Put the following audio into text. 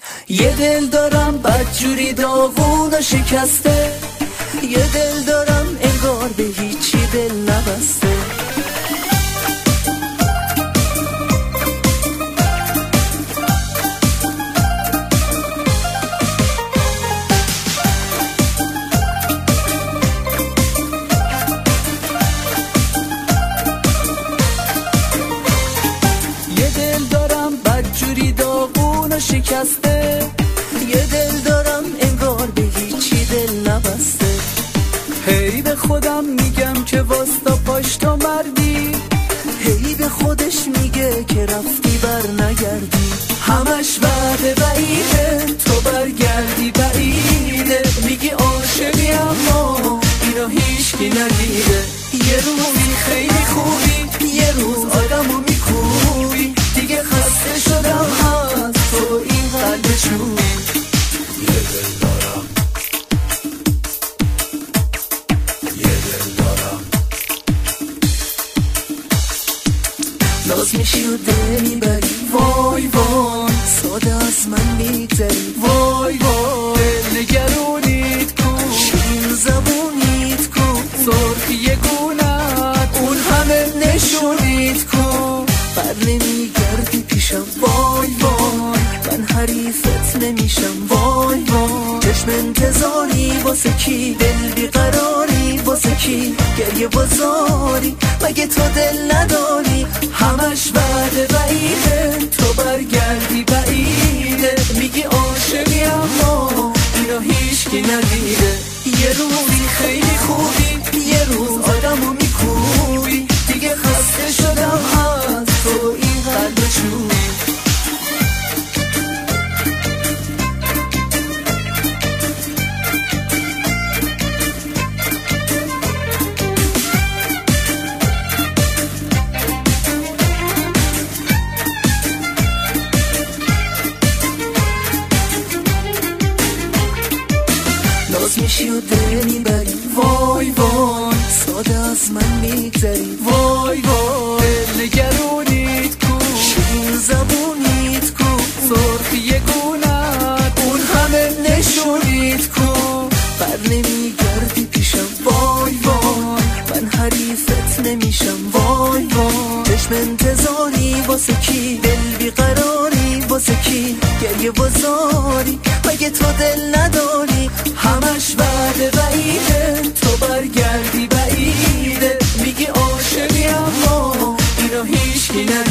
یه دل دارم بدجوری داغون و شکسته، یه دل دارم انگار به هیچی دل نبسته. یه دل دارم بدجوری داغون و شکسته، یه دل دارم انگار به هیچی دل نبسته. هی به خودم میگم که واستا پاش تو مردی، هی به خودش میگه که رفتی بر نگردی. همش وعده بعیده تو برگردی بعیده، میگی عاشقی اما اینو هیچکی ندیده. یه روزی خیلی خوبی، یه روز آدمو میکوبی، دیگه خسته شدم از تو این قلب چوبی. یه دل دارم، یه دل دارم، ناز میشی و دل میبری، وای وای ساده از من میگذری، وای وای دل نگرونیت کو، شیرین زبونیت کو، سرخی گونت اون همه نشونیت کو. بر نمیگردی پیشم، وای وای من حریفت نمیشم، وای وای چشم انتظاری واسه کی، دل بیقراری واسه کی، گریه بازاری مگه تو دل نداری. همش وعده بعیده تو برگردی بعیده، میگی عاشقی اما اینو هیچکی ندیده. یه روزی خیلی خوبی، یه روز آدمو میکوبی، دیگه خسته شدم از تو این قلب چوبی. ناز میشی و دل میبری، وای وای ساده از من میگذری، وای وای دل نگرونیت کو، شیرین زبونیت کو، سرخی گونت اون همه نشونیت کو. بر نمیگردی پیشم، وای وای من حریفت نمیشم، وای وای چشم انتظاری واسه کی، دل بیقراری واسه کی، گریه بازاری مگه تو دل نداری. همش وعده بعیده تو برگردی بعیده، میگی عاشقی اما اینو هیچکی نداره.